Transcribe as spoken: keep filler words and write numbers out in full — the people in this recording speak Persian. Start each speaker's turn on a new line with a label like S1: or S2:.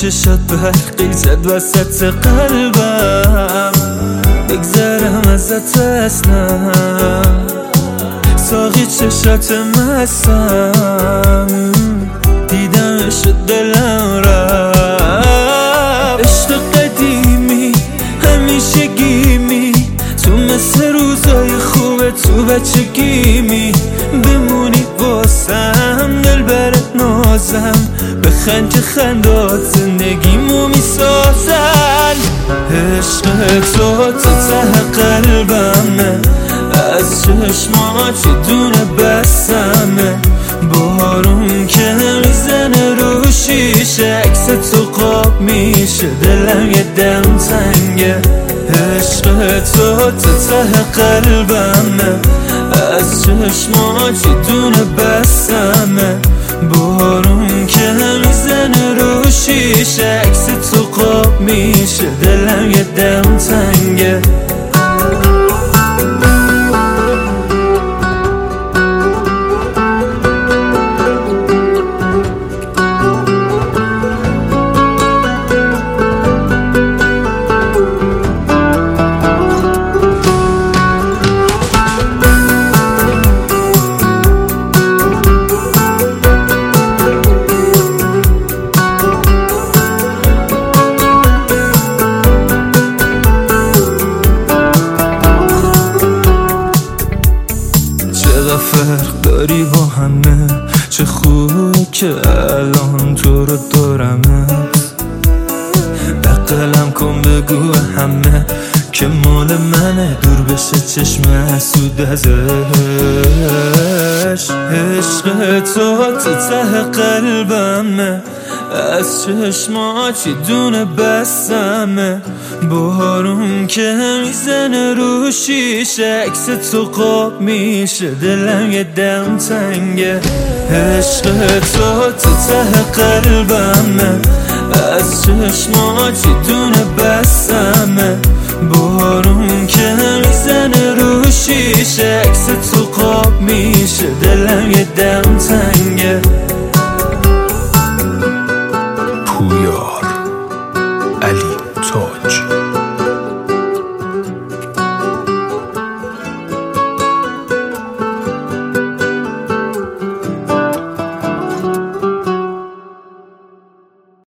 S1: چشات برقی زد وسط قلبم، بگذرم ازت اصلا ساقی چشات مستم، دیدمش دلم رفت. عشق قدیمی همیشه گیمی، تو مثل روزای خوبه تو بچگیمی، بمونی واسم دلبر نازم، بخند که خندات زندگیمو میسازن. عشق تو تو ته قلبمه، از چشمات یه دونه بسمه، بارون که میزنه رو شیشه، عکس تو قاب میشه دلم یه دم تنگه. عشق تو تو ته قلبمه، از چشمات یه دونه بسمه، بارون که میزنه رو شیشه، عکس تو قاب میشه دلم یه دم تنگه. فرق داری با همه، چه خوب که الان تو رو دارمت، بغلم کن بگو همه که مال منه، دور بشه چشم حسود ازش. عشق تو تو ته قلبمه، از چشمات یه دونه بسمه، بارون که میزنه رو شیشه، عکس تو قاب میشه دلم یه دم تنگه. عشق تو تو ته قلبمه، از چشمات یه دونه بسمه، بارون که میزنه رو شیشه، عکس تو قاب میشه دلم یه دم تنگه.
S2: پویار علی تاج.